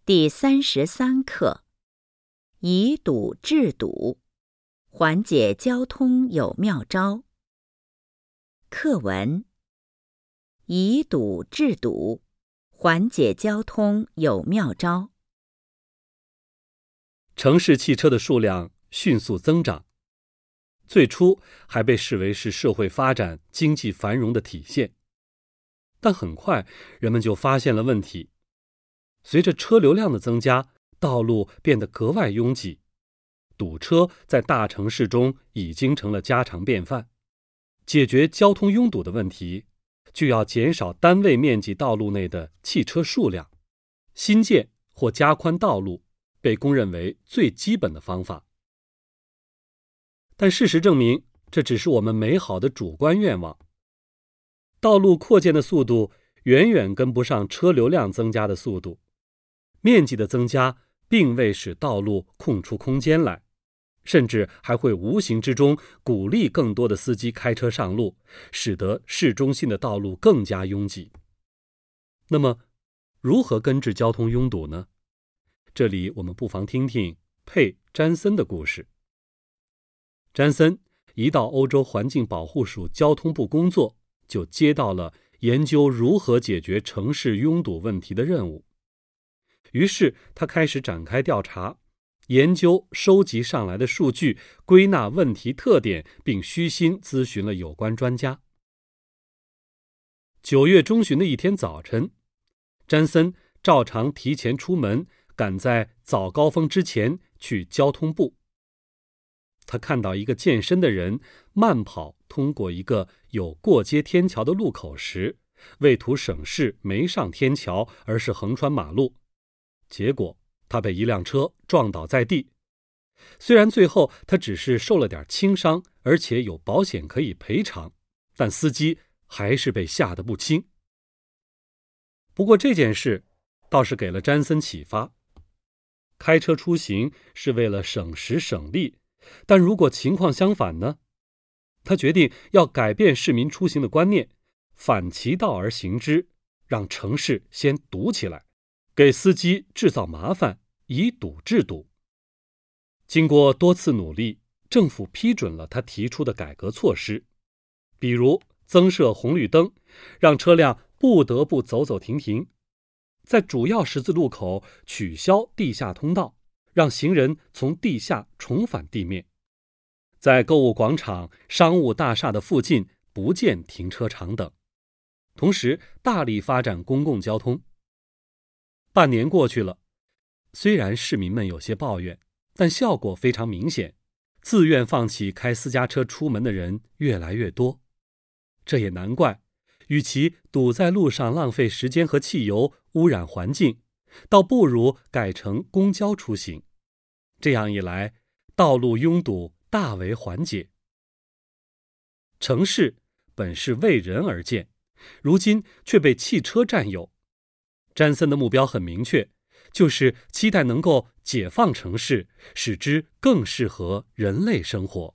第33课：以堵制堵，缓解交通有妙招。课文：以堵制堵，缓解交通有妙招。 城市汽车的数量迅速增长，最初还被视为是社会发展、经济繁荣的体现，但很快人们就发现了问题。随着车流量的增加，道路变得格外拥挤，堵车在大城市中已经成了家常便饭。解决交通拥堵的问题，就要减少单位面积道路内的汽车数量。新建或加宽道路被公认为最基本的方法。但事实证明，这只是我们美好的主观愿望。道路扩建的速度远远跟不上车流量增加的速度，面积的增加并未使道路空出空间来，甚至还会无形之中鼓励更多的司机开车上路，使得市中心的道路更加拥挤。那么，如何根治交通拥堵呢？这里我们不妨听听佩詹森的故事。詹森一到欧洲环境保护署交通部工作，就接到了研究如何解决城市拥堵问题的任务。于是他开始展开调查，研究收集上来的数据，归纳问题特点，并虚心咨询了有关专家。9月中旬的一天早晨，詹森照常提前出门，赶在早高峰之前去交通部。他看到一个健身的人慢跑通过一个有过街天桥的路口时，为图省事没上天桥，而是横穿马路。结果他被一辆车撞倒在地。虽然最后他只是受了点轻伤，而且有保险可以赔偿，但司机还是被吓得不轻。不过这件事倒是给了詹森启发。开车出行是为了省时省力，但如果情况相反呢？他决定要改变市民出行的观念，反其道而行之，让城市先堵起来，给司机制造麻烦，以堵制堵。经过多次努力，政府批准了他提出的改革措施，比如增设红绿灯，让车辆不得不走走停停，在主要十字路口取消地下通道，让行人从地下重返地面，在购物广场、商务大厦的附近不建停车场等，同时大力发展公共交通。半年过去了，虽然市民们有些抱怨，但效果非常明显，自愿放弃开私家车出门的人越来越多。这也难怪，与其堵在路上浪费时间和汽油，污染环境，倒不如改成公交出行。这样一来，道路拥堵大为缓解。城市本是为人而建，如今却被汽车占有。詹森的目标很明确，就是期待能够解放城市，使之更适合人类生活。